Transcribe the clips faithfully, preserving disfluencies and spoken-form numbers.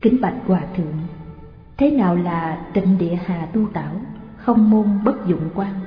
Kính bạch Hòa Thượng, thế nào là tịnh địa hà tu tảo, không môn bất dụng quan?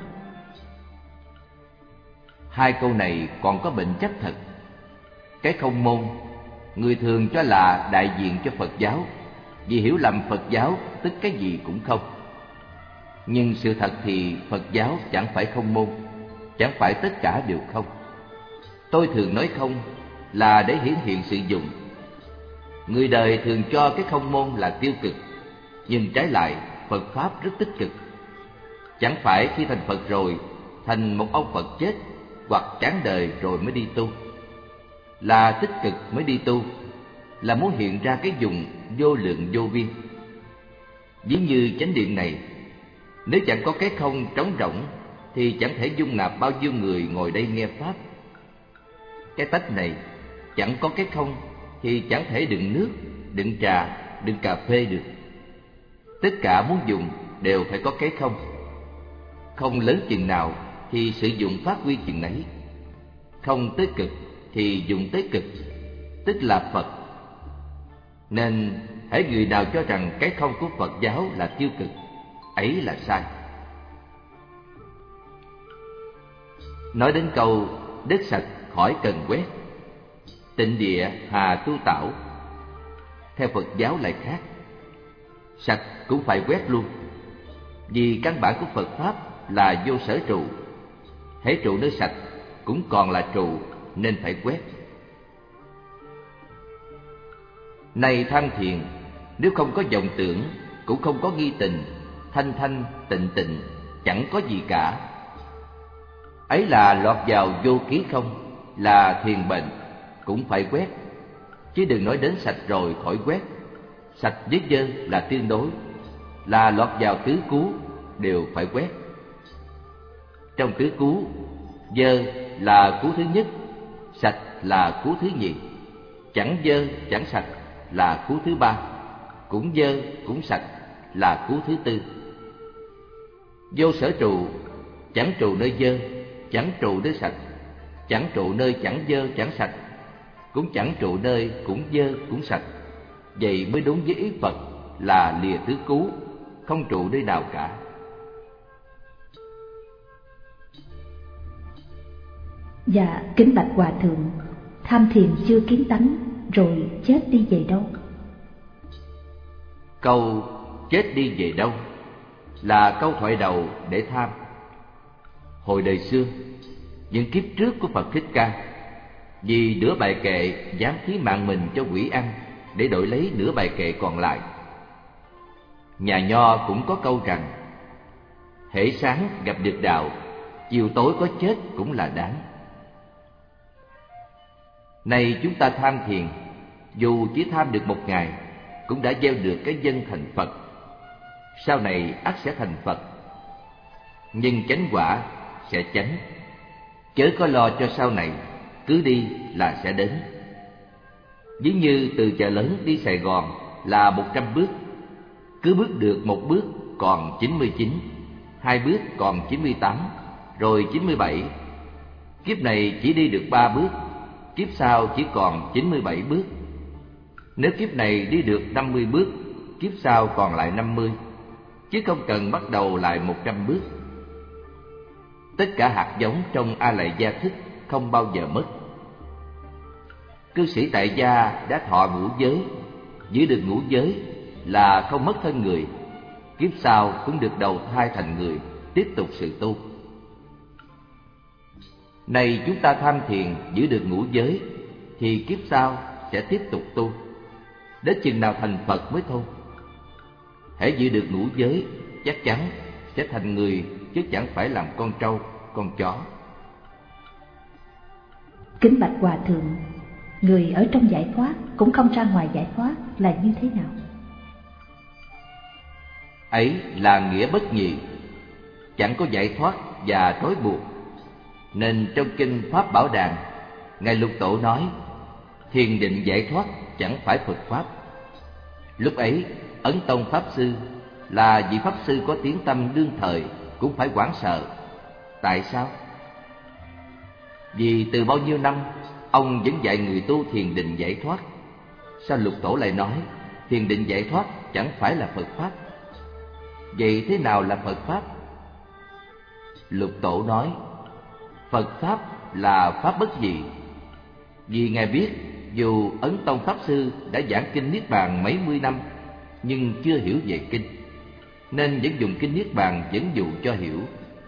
Hai câu này còn có bệnh chấp thật. Cái không môn, người thường cho là đại diện cho Phật giáo, vì hiểu lầm Phật giáo tức cái gì cũng không. Nhưng sự thật thì Phật giáo chẳng phải không môn, chẳng phải tất cả đều không. Tôi thường nói không là để hiển hiện sự dụng. Người đời thường cho cái không môn là tiêu cực, nhưng trái lại Phật Pháp rất tích cực. Chẳng phải khi thành Phật rồi, thành một ông Phật chết hoặc chán đời rồi mới đi tu. Là tích cực mới đi tu, là muốn hiện ra cái dụng vô lượng vô biên. Ví như chánh điện này, nếu chẳng có cái không trống rỗng thì chẳng thể dung nạp bao nhiêu người ngồi đây nghe Pháp. Cái tách này chẳng có cái không thì chẳng thể đựng nước, đựng trà, đựng cà phê được. Tất cả muốn dùng đều phải có cái không. Không lớn chừng nào thì sử dụng phát huy chừng nấy. Không tới cực thì dùng tới cực, tức là Phật. Nên hễ người nào cho rằng cái không của Phật giáo là tiêu cực, ấy là sai. Nói đến câu đất sạch khỏi cần quét, tịnh địa hà tu tảo, theo Phật giáo lại khác. Sạch cũng phải quét luôn, vì căn bản của Phật Pháp là vô sở trụ. Hễ trụ nơi sạch cũng còn là trụ, nên phải quét. Này tham thiền, nếu không có vọng tưởng, cũng không có nghi tình, thanh thanh tịnh tịnh, chẳng có gì cả. Ấy là lọt vào vô ký không, là thiền bệnh, cũng phải quét. Chứ đừng nói đến sạch rồi khỏi quét. Sạch với dơ là tương đối, là lọt vào tứ cú, đều phải quét. Trong tứ cú, dơ là cú thứ nhất, sạch là cú thứ nhì. Chẳng dơ chẳng sạch là cú thứ ba, cũng dơ cũng sạch là cú thứ tư. Vô sở trụ, chẳng trụ nơi dơ, chẳng trụ nơi sạch, chẳng trụ nơi chẳng dơ chẳng sạch, cũng chẳng trụ nơi cũng dơ cũng sạch. Vậy mới đúng với ý Phật là lìa tứ cú, không trụ nơi nào cả. Dạ, kính bạch Hòa Thượng, tham thiền chưa kiến tánh, rồi chết đi về đâu? Câu chết đi về đâu là câu thoại đầu để tham. Hồi đời xưa, những kiếp trước của Phật Thích Ca, vì nửa bài kệ dám thí mạng mình cho quỷ ăn để đổi lấy nửa bài kệ còn lại. Nhà Nho cũng có câu rằng: hễ sáng gặp được đạo, chiều tối có chết cũng là đáng. Nay chúng ta tham thiền, dù chỉ tham được một ngày, cũng đã gieo được cái dân thành Phật. Sau này ắt sẽ thành Phật, nhưng chánh quả sẽ chánh. Chớ có lo cho sau này, cứ đi là sẽ đến. Ví như từ chợ lớn đi Sài Gòn là một trăm bước, cứ bước được một bước còn chín mươi chín, hai bước còn chín mươi tám, rồi chín mươi bảy. Kiếp này chỉ đi được ba bước, kiếp sau chỉ còn chín mươi bảy bước. Nếu kiếp này đi được năm mươi bước, kiếp sau còn lại năm mươi, chứ không cần bắt đầu lại một trăm bước. Tất cả hạt giống trong A Lại Gia thức không bao giờ mất. Cư sĩ tại gia đã thọ ngũ giới, giữ được ngũ giới là không mất thân người, kiếp sau cũng được đầu thai thành người, tiếp tục sự tu. Này chúng ta tham thiền giữ được ngũ giới, thì kiếp sau sẽ tiếp tục tu, đến chừng nào thành Phật mới thôi. Hễ giữ được ngũ giới, chắc chắn sẽ thành người, chứ chẳng phải làm con trâu, con chó. Kính bạch Hòa Thượng, người ở trong giải thoát cũng không ra ngoài giải thoát là như thế nào? Ấy là nghĩa bất nhị, chẳng có giải thoát và trói buộc. Nên trong kinh Pháp Bảo Đàn, Ngài Lục Tổ nói: thiền định giải thoát chẳng phải Phật Pháp. Lúc ấy Ấn Tông Pháp Sư là vị Pháp Sư có tiếng tăm đương thời cũng phải hoảng sợ. Tại sao? Vì từ bao nhiêu năm ông vẫn dạy người tu thiền định giải thoát. Sao Lục Tổ lại nói thiền định giải thoát chẳng phải là Phật Pháp. Vậy thế nào là Phật Pháp? Lục Tổ nói, Phật Pháp là Pháp bất nhị. Vì Ngài biết dù Ấn Tông Pháp Sư đã giảng kinh Niết Bàn mấy mươi năm, nhưng chưa hiểu về kinh, nên vẫn dùng kinh Niết Bàn dẫn dụ cho hiểu.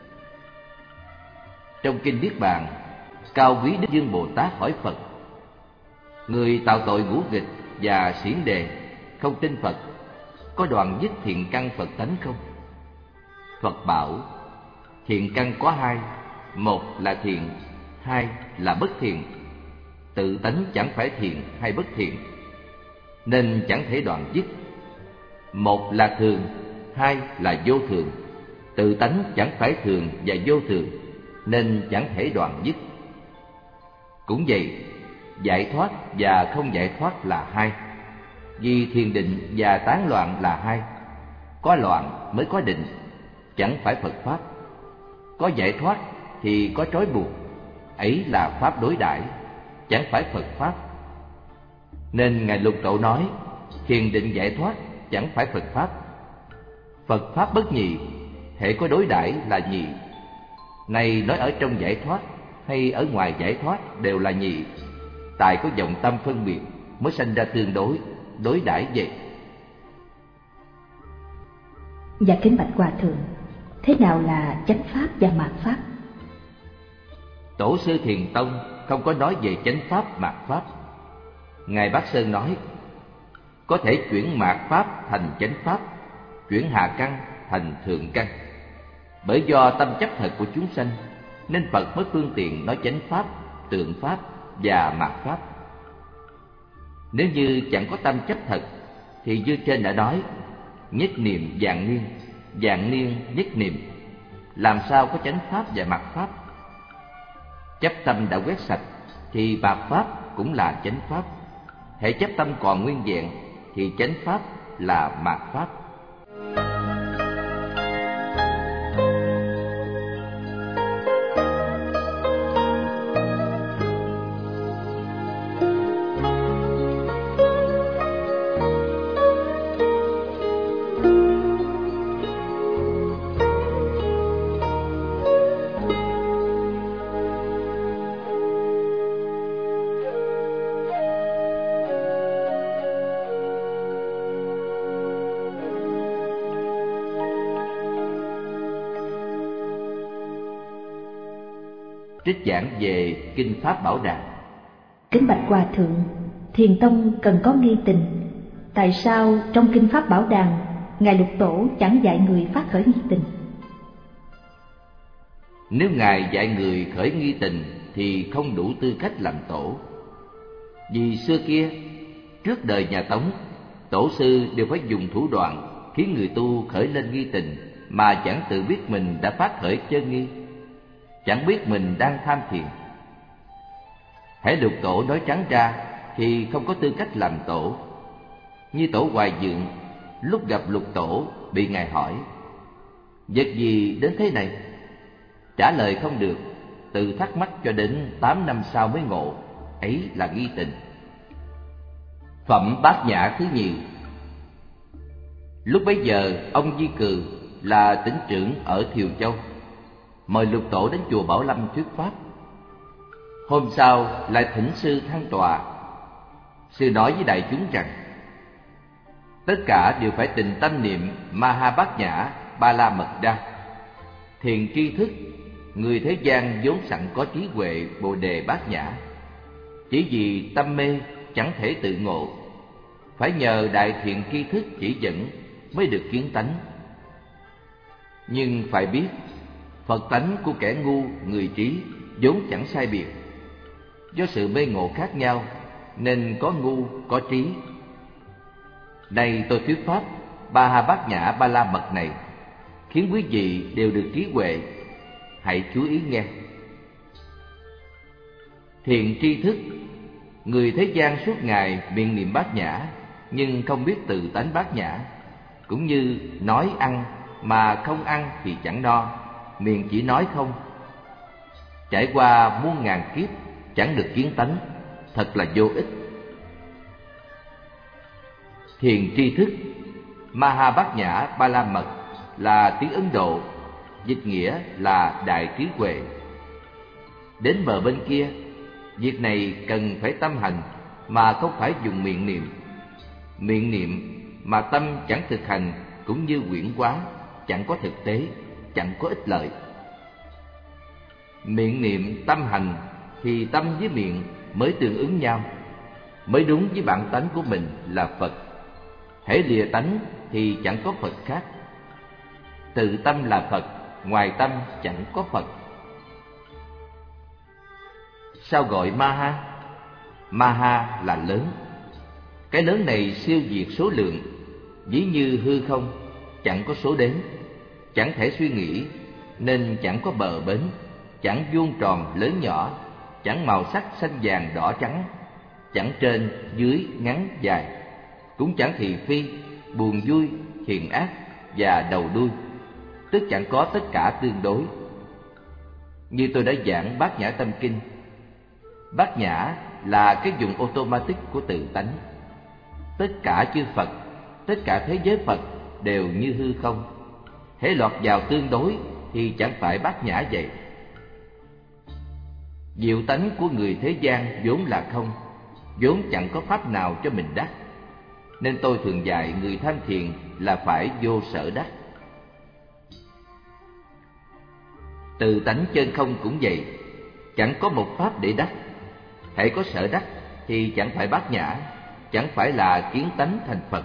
Trong kinh Niết Bàn, Cao Quý Đức Dương Bồ Tát hỏi Phật: người tạo tội ngũ nghịch và xiển đề, không tin Phật, có đoạn dứt thiện căn Phật tánh không? Phật bảo: thiện căn có hai, một là thiện, hai là bất thiện. Tự tánh chẳng phải thiện hay bất thiện, nên chẳng thể đoạn dứt. Một là thường, hai là vô thường. Tự tánh chẳng phải thường và vô thường, nên chẳng thể đoạn dứt. Cũng vậy, giải thoát và không giải thoát là hai. Vì thiền định và tán loạn là hai. Có loạn mới có định, chẳng phải Phật Pháp. Có giải thoát thì có trói buộc, ấy là Pháp đối đãi, chẳng phải Phật Pháp. Nên Ngài Lục Tổ nói, thiền định giải thoát chẳng phải Phật Pháp. Phật Pháp bất nhị, hễ có đối đãi là nhị. Này nói ở trong giải thoát hay ở ngoài giải thoát đều là nhị. Tại có vọng tâm phân biệt mới sanh ra tương đối, đối đãi vậy. Dạ kính bạch Hòa Thượng, thế nào là chánh Pháp và mạt Pháp? Tổ sư Thiền Tông không có nói về chánh Pháp, mạt Pháp. Ngài Bát Sơn nói, có thể chuyển mạt Pháp thành chánh Pháp, chuyển hạ căn thành thượng căn. Bởi do tâm chấp thật của chúng sanh, nên Phật mới phương tiện nói chánh Pháp, tượng Pháp và mạt Pháp. Nếu như chẳng có tâm chấp thật, thì như trên đã nói, nhất niệm vạn niên, vạn niên nhất niệm, làm sao có chánh Pháp và mạt Pháp? Chấp tâm đã quét sạch, thì mạt Pháp cũng là chánh Pháp. Hễ chấp tâm còn nguyên vẹn, thì chánh Pháp là mạt Pháp. Trích giảng về Kinh Pháp Bảo Đàn. Kính bạch Hòa Thượng, Thiền Tông cần có nghi tình. Tại sao trong Kinh Pháp Bảo Đàn, Ngài Lục Tổ chẳng dạy người phát khởi nghi tình? Nếu Ngài dạy người khởi nghi tình thì không đủ tư cách làm tổ. Vì xưa kia, trước đời nhà Tống, tổ sư đều phải dùng thủ đoạn khiến người tu khởi lên nghi tình mà chẳng tự biết mình đã phát khởi chân nghi, chẳng biết mình đang tham thiền. Hễ Lục Tổ nói trắng ra thì không có tư cách làm tổ. Như tổ Hoài Dượng, lúc gặp Lục Tổ bị Ngài hỏi, vật gì đến thế này? Trả lời không được, từ thắc mắc cho đến tám năm sau mới ngộ, ấy là nghi tình. Phẩm Bát Nhã thứ nhì. Lúc bấy giờ ông Di Cừ là tỉnh trưởng ở Thiều Châu, mời Lục Tổ đến chùa Bảo Lâm thuyết pháp. Hôm sau lại thỉnh sư thăng tọa. Sư nói với đại chúng rằng, tất cả đều phải tình tâm niệm Ma Ha Bát Nhã Ba La Mật Đa. Thiền tri thức, người thế gian vốn sẵn có trí huệ Bồ Đề Bát Nhã, chỉ vì tâm mê chẳng thể tự ngộ, phải nhờ đại thiện tri thức chỉ dẫn mới được kiến tánh. Nhưng phải biết, Phật tánh của kẻ ngu, người trí vốn chẳng sai biệt. Do sự mê ngộ khác nhau nên có ngu, có trí. Nay tôi thuyết pháp Ba Ha Bát Nhã Ba La Mật này, khiến quý vị đều được trí huệ. Hãy chú ý nghe. Thiện tri thức, người thế gian suốt ngày miệng niệm Bát Nhã, nhưng không biết tự tánh Bát Nhã. Cũng như nói ăn mà không ăn thì chẳng no, miệng chỉ nói không. Trải qua muôn ngàn kiếp chẳng được kiến tánh, thật là vô ích. Thiền tri thức Maha Bát Nhã Ba La Mật là tiếng Ấn Độ, dịch nghĩa là đại trí huệ. Đến bờ bên kia, việc này cần phải tâm hành mà không phải dùng miệng niệm. Miệng niệm mà tâm chẳng thực hành cũng như huyễn hóa, chẳng có thực tế, chẳng có ích lợi. Miệng niệm tâm hành thì tâm với miệng mới tương ứng nhau, mới đúng với bản tánh của mình là Phật. Hễ lìa tánh thì chẳng có Phật khác. Tự tâm là Phật, ngoài tâm chẳng có Phật. Sao gọi Maha? Maha là lớn. Cái lớn này siêu việt số lượng, ví như hư không, chẳng có số đếm, chẳng thể suy nghĩ, nên chẳng có bờ bến, chẳng vuông tròn lớn nhỏ, chẳng màu sắc xanh vàng đỏ trắng, chẳng trên dưới ngắn dài, cũng chẳng thị phi, buồn vui, hiền ác và đầu đuôi, tức chẳng có tất cả tương đối. Như tôi đã giảng Bát Nhã Tâm Kinh, Bát Nhã là cái dùng automatic của tự tánh. Tất cả chư Phật, tất cả thế giới Phật đều như hư không. Hễ lọt vào tương đối thì chẳng phải Bát Nhã vậy. Diệu tánh của người thế gian vốn là không, vốn chẳng có pháp nào cho mình đắc. Nên tôi thường dạy người tham thiền là phải vô sở đắc. Tự tánh chân không cũng vậy, chẳng có một pháp để đắc. Hễ có sở đắc thì chẳng phải Bát Nhã, chẳng phải là kiến tánh thành Phật.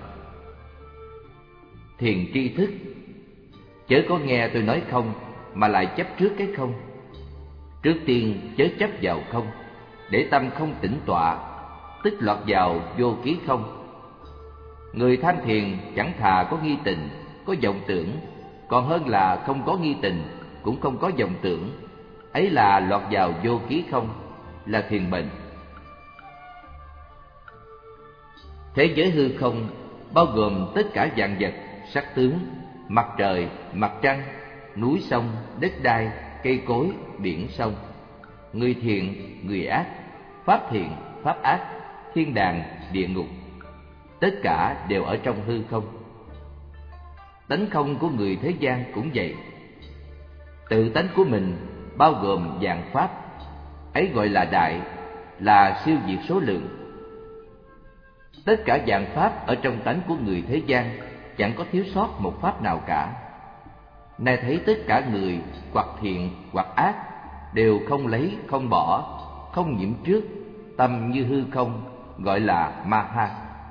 Thiền tri thức chớ có nghe tôi nói không mà lại chấp trước cái không. Trước tiên chớ chấp vào không, để tâm không tĩnh tọa, tức lọt vào vô ký không. Người tham thiền chẳng thà có nghi tình, có vọng tưởng, còn hơn là không có nghi tình, cũng không có vọng tưởng. Ấy là lọt vào vô ký không, là thiền bệnh. Thế giới hư không bao gồm tất cả vạn vật, sắc tướng, mặt trời, mặt trăng, núi sông, đất đai, cây cối, biển sông. Người thiện, người ác, pháp thiện, pháp ác, thiên đàng, địa ngục, tất cả đều ở trong hư không. Tánh không của người thế gian cũng vậy. Tự tánh của mình bao gồm vạn pháp, ấy gọi là đại, là siêu việt số lượng. Tất cả vạn pháp ở trong tánh của người thế gian chẳng có thiếu sót một pháp nào cả. Nay thấy tất cả người hoặc thiện hoặc ác đều không lấy, không bỏ, không nhiễm trước, tâm như hư không, gọi là Maha.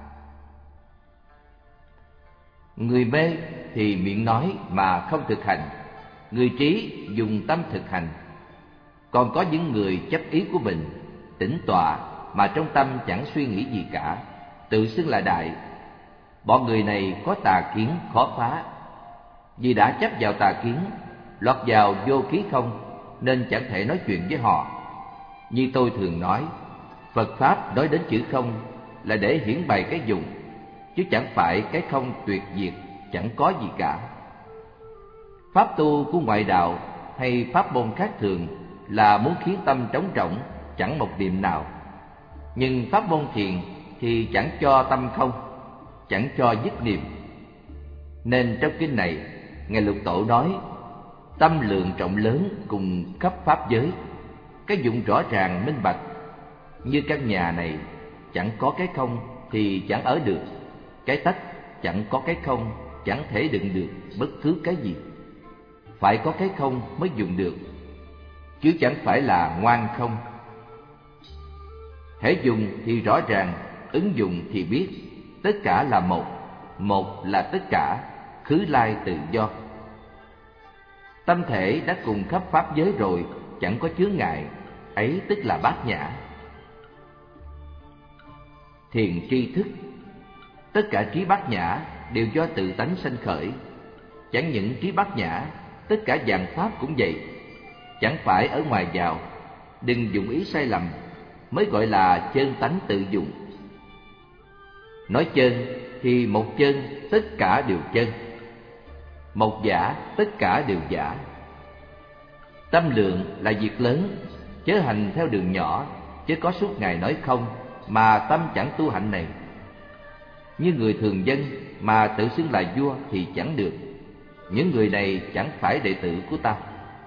Người mê thì miệng nói mà không thực hành, người trí dùng tâm thực hành. Còn có những người chấp ý của mình, tĩnh tọa mà trong tâm chẳng suy nghĩ gì cả, tự xưng là đại. Bọn người này có tà kiến khó phá. Vì đã chấp vào tà kiến, lọt vào vô ký không, nên chẳng thể nói chuyện với họ. Như tôi thường nói, Phật Pháp nói đến chữ không là để hiển bày cái dùng, chứ chẳng phải cái không tuyệt diệt, chẳng có gì cả. Pháp tu của ngoại đạo hay pháp môn khác thường là muốn khiến tâm trống rỗng, chẳng một niệm nào. Nhưng pháp môn thiền thì chẳng cho tâm không, chẳng cho dứt niệm. Nên trong kinh này, Ngài Lục Tổ nói, tâm lượng trọng lớn cùng khắp pháp giới, cái dụng rõ ràng minh bạch. Như căn nhà này, chẳng có cái không thì chẳng ở được. Cái tách chẳng có cái không, chẳng thể đựng được bất cứ cái gì. Phải có cái không mới dùng được, chứ chẳng phải là ngoan không. Hễ dùng thì rõ ràng, ứng dụng thì biết, tất cả là một, một là tất cả, khứ lai tự do. Tâm thể đã cùng khắp pháp giới rồi, chẳng có chướng ngại, ấy tức là Bát Nhã. Thiền tri thức, tất cả trí Bát Nhã đều do tự tánh sanh khởi. Chẳng những trí Bát Nhã, tất cả vạn pháp cũng vậy, chẳng phải ở ngoài vào. Đừng dụng ý sai lầm, mới gọi là chân tánh tự dụng. Nói chân thì một chân tất cả đều chân, một giả tất cả đều giả. Tâm lượng là việc lớn, chớ hành theo đường nhỏ, chứ có suốt ngày nói không mà tâm chẳng tu hạnh này. Như người thường dân mà tự xưng là vua thì chẳng được. Những người này chẳng phải đệ tử của tao.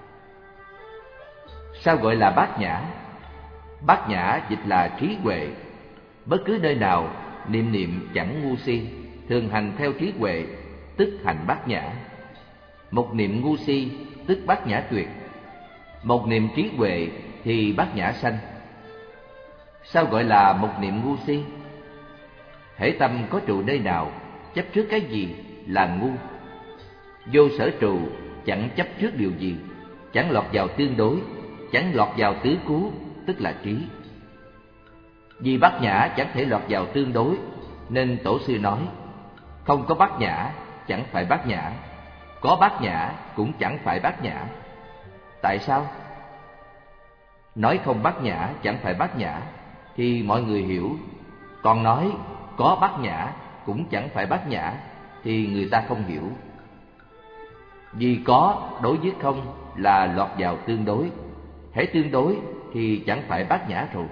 Sao gọi là bát nhã? Bát nhã dịch là trí huệ. Bất cứ nơi nào niệm niệm chẳng ngu si, thường hành theo trí huệ, tức hành bát nhã. Một niệm ngu si tức bát nhã tuyệt, một niệm trí huệ thì bát nhã sanh. Sao gọi là một niệm ngu si? Hễ tâm có trụ nơi nào, chấp trước cái gì là ngu. Vô sở trụ, chẳng chấp trước điều gì, chẳng lọt vào tương đối, chẳng lọt vào tứ cú, tức là trí. Vì bát nhã chẳng thể lọt vào tương đối, nên tổ sư nói, không có bát nhã chẳng phải bát nhã, có bát nhã cũng chẳng phải bát nhã. Tại sao? Nói không bát nhã chẳng phải bát nhã thì mọi người hiểu, còn nói có bát nhã cũng chẳng phải bát nhã thì người ta không hiểu. Vì có đối với không là lọt vào tương đối, hễ tương đối thì chẳng phải bát nhã rồi.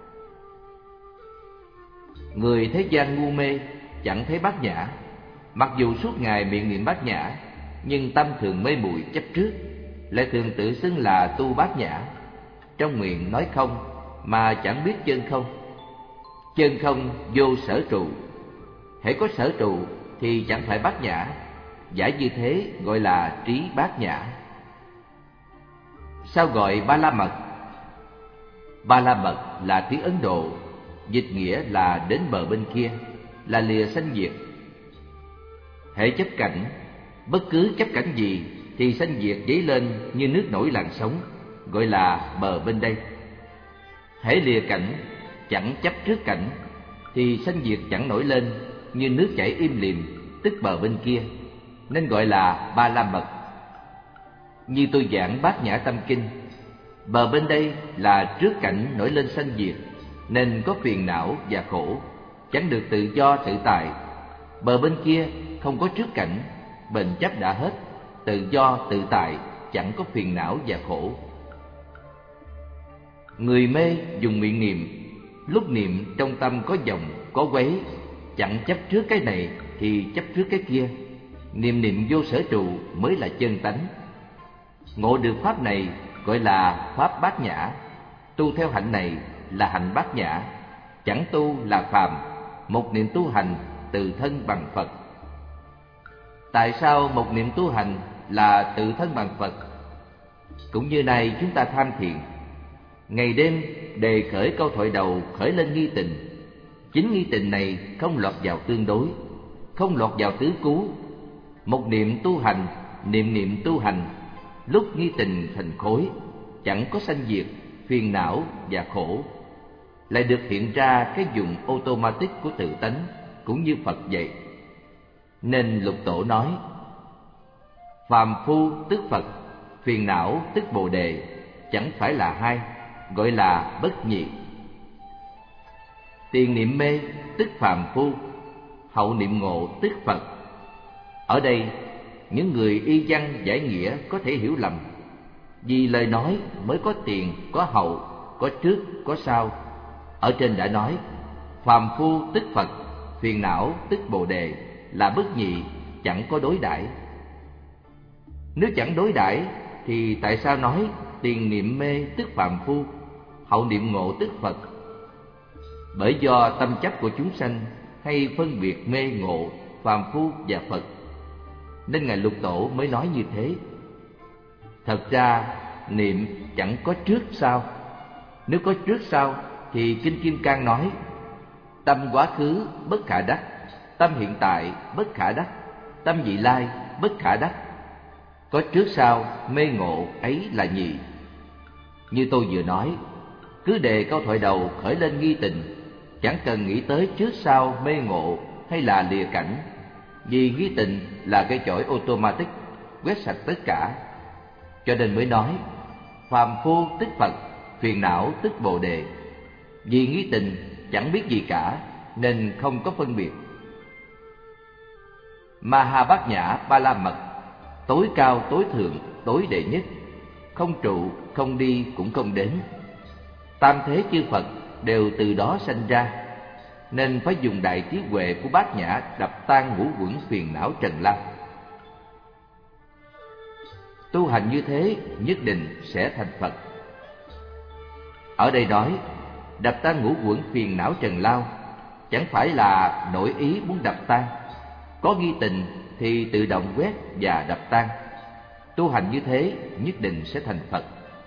Người thế gian ngu mê chẳng thấy bát nhã, mặc dù suốt ngày miệng niệm bát nhã, nhưng tâm thường mê muội chấp trước, lại thường tự xưng là tu bát nhã. Trong miệng nói không mà chẳng biết chân không. Chân không vô sở trụ, hễ có sở trụ thì chẳng phải bát nhã. Giả như thế gọi là trí bát nhã. Sao gọi ba la mật? Ba la mật là tiếng Ấn Độ, dịch nghĩa là đến bờ bên kia, là lìa sanh diệt. Hễ chấp cảnh, bất cứ chấp cảnh gì thì sanh diệt dấy lên như nước nổi làn sóng, gọi là bờ bên đây. Hễ lìa cảnh, chẳng chấp trước cảnh thì sanh diệt chẳng nổi lên như nước chảy im lìm, tức bờ bên kia, nên gọi là ba la mật. Như tôi giảng Bát Nhã Tâm Kinh, bờ bên đây là trước cảnh nổi lên sanh diệt, nên có phiền não và khổ, chẳng được tự do tự tại. Bờ bên kia không có trước cảnh, bền chấp đã hết, tự do tự tại, chẳng có phiền não và khổ. Người mê dùng miệng niệm, lúc niệm trong tâm có vọng, có quấy, chẳng chấp trước cái này thì chấp trước cái kia. Niệm niệm vô sở trụ mới là chân tánh. Ngộ được pháp này gọi là pháp bát nhã, tu theo hạnh này là hạnh bát nhã, chẳng tu là phàm, một niệm tu hành tự thân bằng Phật. Tại sao một niệm tu hành là tự thân bằng Phật? Cũng như này chúng ta tham thiền, ngày đêm đề khởi câu thoại đầu khởi lên nghi tình. Chính nghi tình này không lọt vào tương đối, không lọt vào tứ cú. Một niệm tu hành, niệm niệm tu hành, lúc nghi tình thành khối, chẳng có sanh diệt, phiền não và khổ, lại được hiện ra cái dụng automatic của tự tánh, cũng như Phật vậy. Nên Lục Tổ nói, phàm phu tức Phật, phiền não tức Bồ Đề, chẳng phải là hai, gọi là bất nhị. Tiền niệm mê tức phàm phu, hậu niệm ngộ tức Phật. Ở đây, những người y văn giải nghĩa có thể hiểu lầm, vì lời nói mới có tiền, có hậu, có trước, có sau. Ở trên đã nói, phàm phu tức Phật, phiền não tức Bồ Đề, là bất nhị, chẳng có đối đãi. Nếu chẳng đối đãi thì tại sao nói tiền niệm mê tức phàm phu, hậu niệm ngộ tức Phật? Bởi do tâm chấp của chúng sanh hay phân biệt mê ngộ, phàm phu và Phật, nên Ngài Lục Tổ mới nói như thế. Thật ra niệm chẳng có trước sau. Nếu có trước sau thì Kinh Kim Cang nói, tâm quá khứ bất khả đắc, tâm hiện tại bất khả đắc, tâm vị lai bất khả đắc. Có trước sau mê ngộ ấy là nhị. Như tôi vừa nói, cứ đề câu thoại đầu khởi lên nghi tình, chẳng cần nghĩ tới trước sau mê ngộ hay là lìa cảnh, vì nghi tình là cái chổi automatic quét sạch tất cả. Cho nên mới nói phàm phu tức Phật, phiền não tức Bồ Đề. Vì nghi tình chẳng biết gì cả nên không có phân biệt. Maha Bát Nhã Ba La Mật, tối cao tối thượng tối đệ nhất, không trụ không đi cũng không đến. Tam thế chư Phật đều từ đó sanh ra. nên phải dùng đại trí huệ của Bát Nhã đập tan ngũ uẩn phiền não trần lao. Tu hành như thế nhất định sẽ thành Phật. Ở đây nói đập tan ngũ uẩn phiền não trần lao chẳng phải là nổi ý muốn đập tan, có nghi tình thì tự động quét và đập tan. Tu hành như thế nhất định sẽ thành Phật.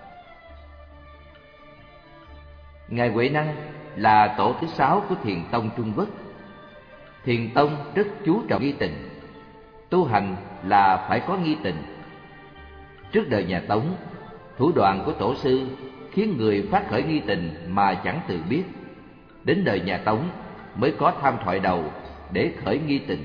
Ngài Huệ Năng là tổ thứ sáu của Thiền tông Trung Quốc. Thiền tông rất chú trọng nghi tình, tu hành là phải có nghi tình. Trước đời nhà Tống, thủ đoạn của tổ sư khiến người phát khởi nghi tình mà chẳng tự biết. Đến đời nhà Tống mới có tham thoại đầu để khởi nghi tình.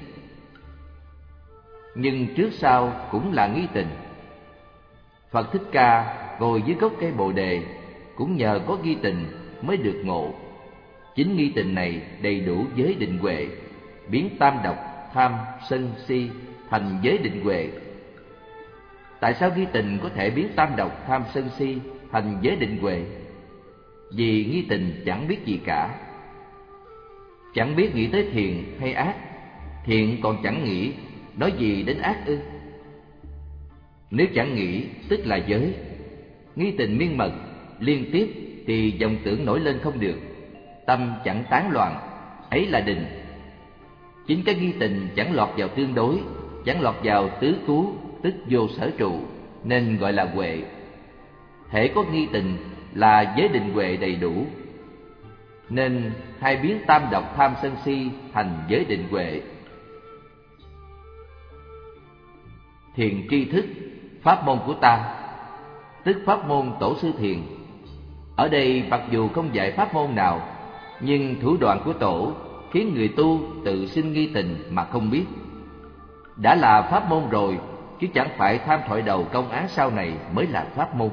Nhưng trước sau cũng là nghi tình. Phật Thích Ca ngồi dưới gốc cây Bồ Đề cũng nhờ có nghi tình mới được ngộ. Chính nghi tình này đầy đủ giới định huệ, biến tam độc, tham, sân, si thành giới định huệ. Tại sao nghi tình có thể biến tam độc, tham, sân, si thành giới định huệ? Vì nghi tình chẳng biết gì cả, chẳng biết nghĩ tới thiện hay ác, thiện còn chẳng nghĩ, nói gì đến ác ư? Nếu chẳng nghĩ tức là giới. Nghi tình miên mật liên tiếp thì vọng tưởng nổi lên không được, tâm chẳng tán loạn, ấy là định. Chính cái nghi tình chẳng lọt vào tương đối, chẳng lọt vào tứ tú, tức vô sở trụ, nên gọi là huệ. Hễ có nghi tình là giới định huệ đầy đủ, nên hai biến tam độc tham sân si thành giới định huệ. Thiền tri thức, pháp môn của ta, tức pháp môn tổ sư thiền. Ở đây mặc dù không dạy pháp môn nào, nhưng thủ đoạn của tổ khiến người tu tự sinh nghi tình mà không biết. Đã là pháp môn rồi, chứ chẳng phải tham thoại đầu công án sau này mới là pháp môn.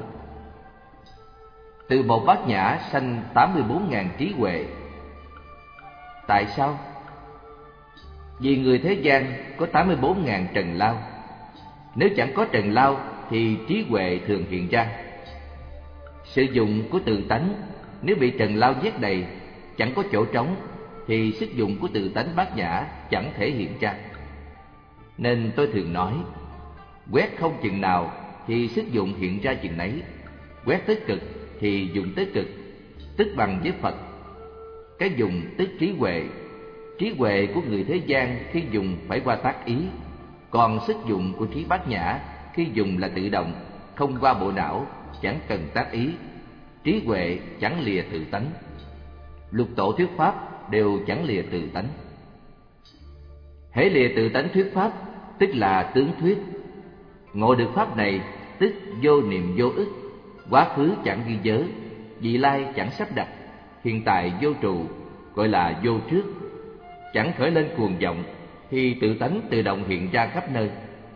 Từ một bát nhã sanh tám mươi bốn ngàn trí huệ. Tại sao? Vì người thế gian có tám mươi bốn ngàn trần lao. Nếu chẳng có trần lao thì trí huệ thường hiện ra. Sử dụng của tự tánh nếu bị trần lao nhét đầy, chẳng có chỗ trống, thì sức dụng của tự tánh bát nhã chẳng thể hiện ra. Nên tôi thường nói, quét không chừng nào thì sức dụng hiện ra chừng nấy. Quét tới cực thì dùng tới cực, tức bằng với Phật. Cái dùng tức trí huệ. Trí huệ của người thế gian khi dùng phải qua tác ý, còn sức dụng của trí bát nhã khi dùng là tự động, không qua bộ não, chẳng cần tác ý. Trí huệ chẳng lìa tự tánh. Lục tổ thuyết pháp đều chẳng lìa tự tánh. Hễ lìa tự tánh thuyết pháp tức là tướng thuyết. Ngộ được pháp này tức vô niệm vô ức, quá khứ chẳng ghi nhớ, vị lai chẳng sắp đặt, hiện tại vô trụ, gọi là vô trước. Chẳng khởi lên cuồng vọng thì tự tánh tự động hiện ra khắp nơi.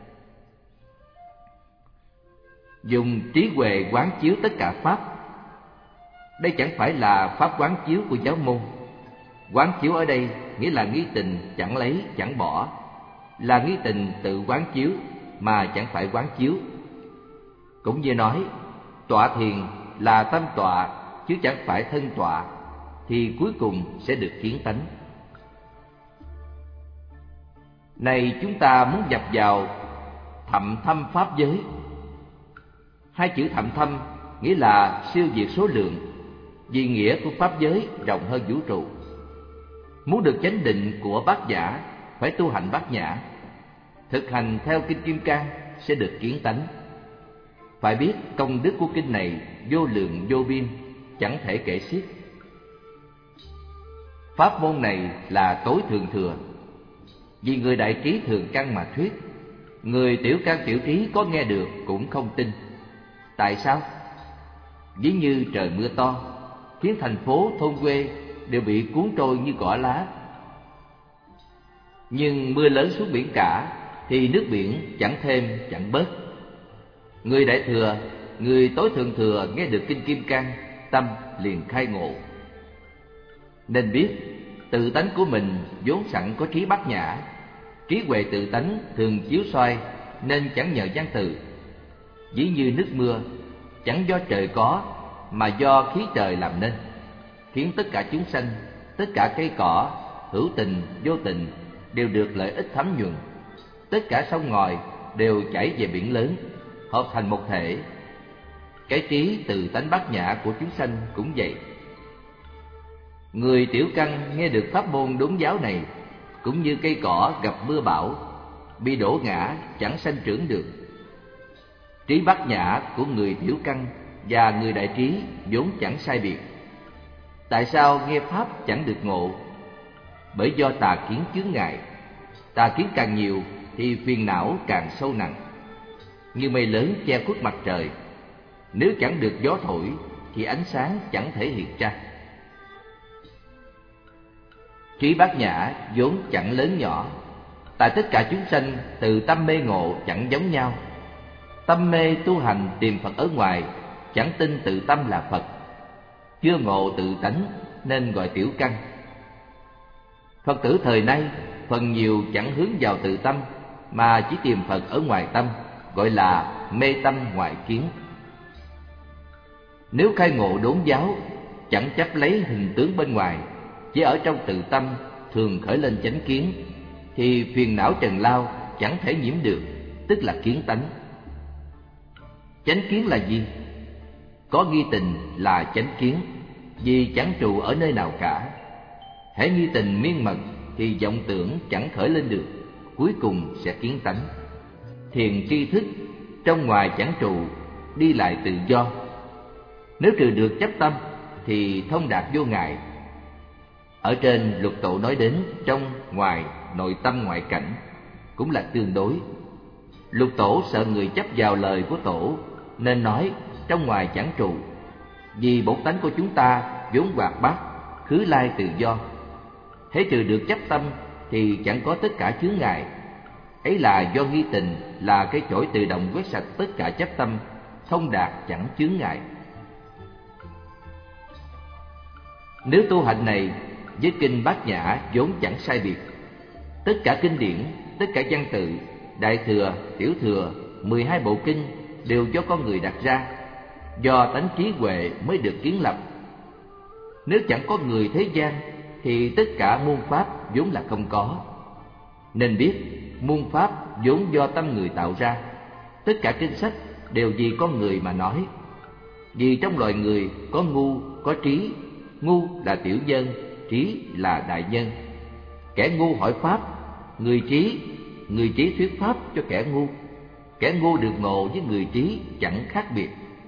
Dùng trí huệ quán chiếu tất cả pháp. Đây chẳng phải là pháp quán chiếu của giáo môn. Quán chiếu ở đây nghĩa là nghi tình chẳng lấy chẳng bỏ, là nghi tình tự quán chiếu mà chẳng phải quán chiếu. Cũng như nói tọa thiền là tâm tọa chứ chẳng phải thân tọa, thì cuối cùng sẽ được kiến tánh. Này chúng ta muốn nhập vào thậm thâm pháp giới. Hai chữ thậm thâm nghĩa là siêu việt số lượng, vì nghĩa của pháp giới rộng hơn vũ trụ. Muốn được chánh định của bát nhã phải tu hành bát nhã, thực hành theo kinh Kim Cang sẽ được kiến tánh. Phải biết công đức của kinh này vô lượng vô biên, chẳng thể kể xiết. Pháp môn này là tối thượng thừa, vì người đại trí thường căn mà thuyết. Người tiểu căn tiểu trí có nghe được cũng không tin. Tại sao? Ví như trời mưa to khiến thành phố thôn quê đều bị cuốn trôi như cỏ lá. Nhưng mưa lớn xuống biển cả thì nước biển chẳng thêm chẳng bớt. Người đại thừa, người tối thượng thừa nghe được kinh Kim Cang, tâm liền khai ngộ. Nên biết tự tánh của mình vốn sẵn có trí bát nhã, trí huệ tự tánh thường chiếu soi, nên chẳng nhờ văn từ. Ví như nước mưa chẳng do trời có, mà do khí trời làm nên, khiến tất cả chúng sanh, tất cả cây cỏ hữu tình, vô tình đều được lợi ích thấm nhuần. Tất cả sông ngòi đều chảy về biển lớn, hợp thành một thể. Cái trí từ tánh bát nhã của chúng sanh cũng vậy. Người tiểu căn nghe được pháp môn đốn giáo này, cũng như cây cỏ gặp mưa bão, bị đổ ngã chẳng sanh trưởng được. Trí bát nhã của người tiểu căn và người đại trí vốn chẳng sai biệt. Tại sao nghe pháp chẳng được ngộ? Bởi do tà kiến chướng ngại. Tà kiến càng nhiều thì phiền não càng sâu nặng, như mây lớn che khuất mặt trời. Nếu chẳng được gió thổi thì ánh sáng chẳng thể hiện ra. Trí bát nhã vốn chẳng lớn nhỏ. Tại tất cả chúng sanh từ tâm mê ngộ chẳng giống nhau. Tâm mê tu hành tìm Phật ở ngoài, chẳng tin tự tâm là Phật. Chưa ngộ tự tánh nên gọi tiểu căn. Phật tử thời nay phần nhiều chẳng hướng vào tự tâm, mà chỉ tìm Phật ở ngoài tâm, gọi là mê tâm ngoại kiến. Nếu khai ngộ đốn giáo, chẳng chấp lấy hình tướng bên ngoài, chỉ ở trong tự tâm thường khởi lên chánh kiến, thì phiền não trần lao chẳng thể nhiễm được, tức là kiến tánh. Chánh kiến là gì? Có nghi tình là chánh kiến, vì chẳng trụ ở nơi nào cả. Hễ nghi tình miên mật thì vọng tưởng chẳng khởi lên được, cuối cùng sẽ kiến tánh. Thiền tri thức trong ngoài chẳng trụ, đi lại tự do. Nếu trừ được chấp tâm thì thông đạt vô ngại. Ở trên lục tổ nói đến trong ngoài, nội tâm ngoại cảnh, cũng là tương đối. Lục tổ sợ người chấp vào lời của tổ nên nói trong ngoài chẳng trụ, vì bổn tánh của chúng ta vốn hoạt bát, khứ lai tự do. Hễ trừ được chấp tâm thì chẳng có tất cả chướng ngại. Ấy là do nghi tình là cái chổi tự động quét sạch tất cả chấp tâm, thông đạt chẳng chướng ngại. Nếu tu hạnh này với kinh bát nhã vốn chẳng sai biệt. Tất cả kinh điển, tất cả văn tự, đại thừa, tiểu thừa, mười hai bộ kinh đều do con người đặt ra, do tánh trí huệ mới được kiến lập. Nếu chẳng có người thế gian thì tất cả muôn pháp vốn là không có. Nên biết muôn pháp vốn do tâm người tạo ra. Tất cả kinh sách đều vì con người mà nói. Vì trong loài người có ngu, có trí. Ngu là tiểu nhân, trí là đại nhân. Kẻ ngu hỏi pháp, người trí, người trí thuyết pháp cho kẻ ngu. Kẻ ngu được ngộ với người trí chẳng khác biệt.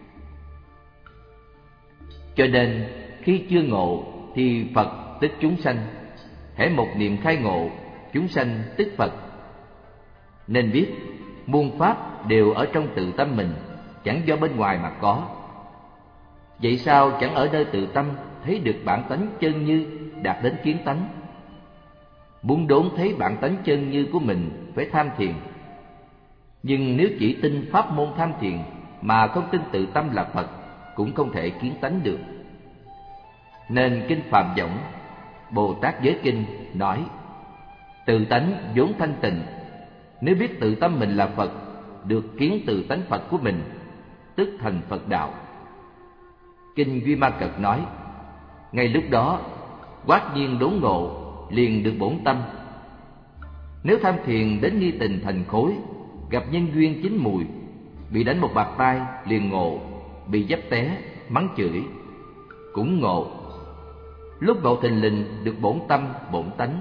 Cho nên khi chưa ngộ thì Phật tức chúng sanh. Hễ một niệm khai ngộ, chúng sanh tức Phật. Nên biết muôn pháp đều ở trong tự tâm mình, chẳng do bên ngoài mà có. Vậy sao chẳng ở nơi tự tâm thấy được bản tánh chân như, đạt đến kiến tánh? Muốn đốn thấy bản tánh chân như của mình phải tham thiền. Nhưng nếu chỉ tin pháp môn tham thiền mà không tin tự tâm là Phật, cũng không thể kiến tánh được. Nên kinh Phạm Võng, Bồ Tát Giới Kinh nói: tự tánh vốn thanh tịnh. Nếu biết tự tâm mình là Phật, được kiến tự tánh Phật của mình, tức thành Phật đạo. Kinh Duy Ma Cật nói: ngay lúc đó quát nhiên đốn ngộ, liền được bổn tâm. Nếu tham thiền đến nghi tình thành khối, gặp nhân duyên chín mùi, bị đánh một bạt tai liền ngộ, bị dấp té mắng chửi cũng ngộ. Lúc ngộ thình lình được bổn tâm bổn tánh.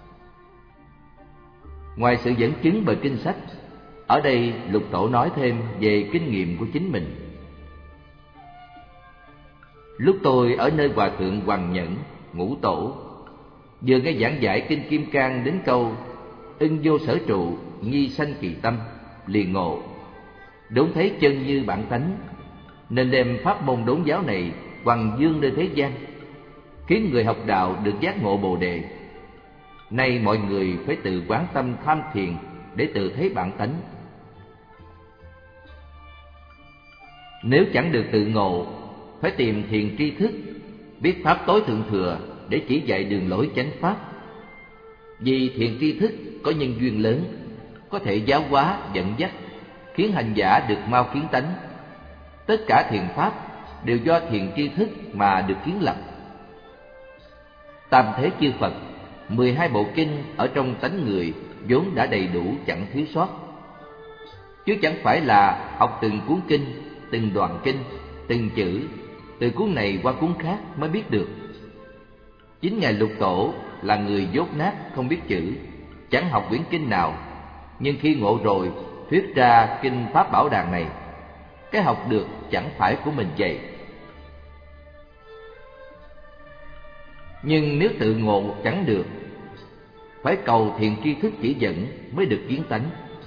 Ngoài sự dẫn chứng bởi kinh sách, ở đây Lục Tổ nói thêm về kinh nghiệm của chính mình. Lúc tôi ở nơi Hòa Thượng Hoằng Nhẫn, Ngũ Tổ, vừa nghe giảng giải kinh Kim Cang đến câu ưng vô sở trụ, nhi sanh kỳ tâm, liền ngộ, đốn thấy chân như bản tánh, nên đem pháp môn đốn giáo này hoằng dương nơi thế gian, khiến người học đạo được giác ngộ Bồ đề. Nay mọi người phải tự quán tâm tham thiền để tự thấy bản tánh. Nếu chẳng được tự ngộ, phải tìm thiền tri thức, biết pháp tối thượng thừa để chỉ dạy đường lối chánh pháp. Vì thiền tri thức có nhân duyên lớn, có thể giáo hóa dẫn dắt, khiến hành giả được mau kiến tánh. Tất cả thiền pháp đều do thiền tri thức mà được kiến lập. Tam thế chư Phật Mười hai bộ kinh ở trong tánh người vốn đã đầy đủ chẳng thiếu sót, chứ chẳng phải là học từng cuốn kinh, từng đoạn kinh, từng chữ, từ cuốn này qua cuốn khác mới biết được. Chính Ngài Lục Tổ là người dốt nát không biết chữ, chẳng học quyển kinh nào, nhưng khi ngộ rồi thuyết ra kinh Pháp Bảo Đàn này. Cái học được chẳng phải của mình vậy. Nhưng nếu tự ngộ chẳng được, phải cầu thiện tri thức chỉ dẫn mới được kiến tánh.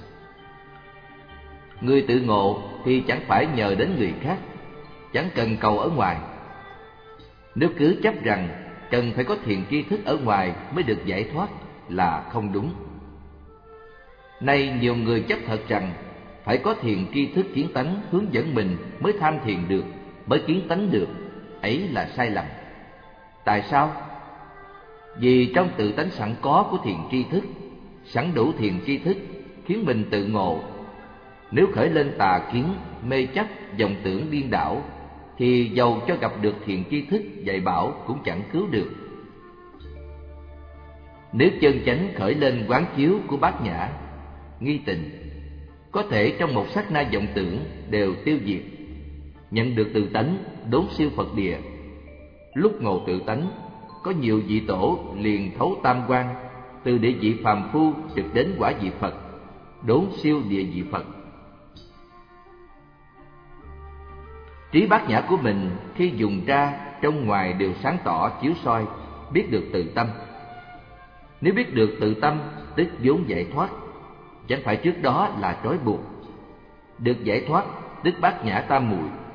Người tự ngộ thì chẳng phải nhờ đến người khác, chẳng cần cầu ở ngoài. Nếu cứ chấp rằng cần phải có thiện tri thức ở ngoài mới được giải thoát là không đúng. Nay nhiều người chấp thật rằng phải có thiện tri thức kiến tánh hướng dẫn mình mới tham thiền được, mới kiến tánh được. Ấy là sai lầm. Tại sao? Vì trong tự tánh sẵn có của thiện tri thức, sẵn đủ thiện tri thức khiến mình tự ngộ. Nếu khởi lên tà kiến, mê chấp, vọng tưởng điên đảo, thì dầu cho gặp được thiện tri thức dạy bảo cũng chẳng cứu được. Nếu chân chánh khởi lên quán chiếu của bát nhã, nghi tình, có thể trong một sát na vọng tưởng đều tiêu diệt, nhận được tự tánh, đốn siêu Phật địa. Lúc ngộ tự tánh, có nhiều vị tổ liền thấu tam quan, từ địa vị phàm phu trực đến quả vị Phật, đốn siêu địa vị Phật. Trí bát nhã của mình khi dùng ra, trong ngoài đều sáng tỏ chiếu soi, biết được tự tâm. Nếu biết được tự tâm, tức vốn giải thoát, chẳng phải trước đó là trói buộc. Được giải thoát, tức bát nhã tam muội,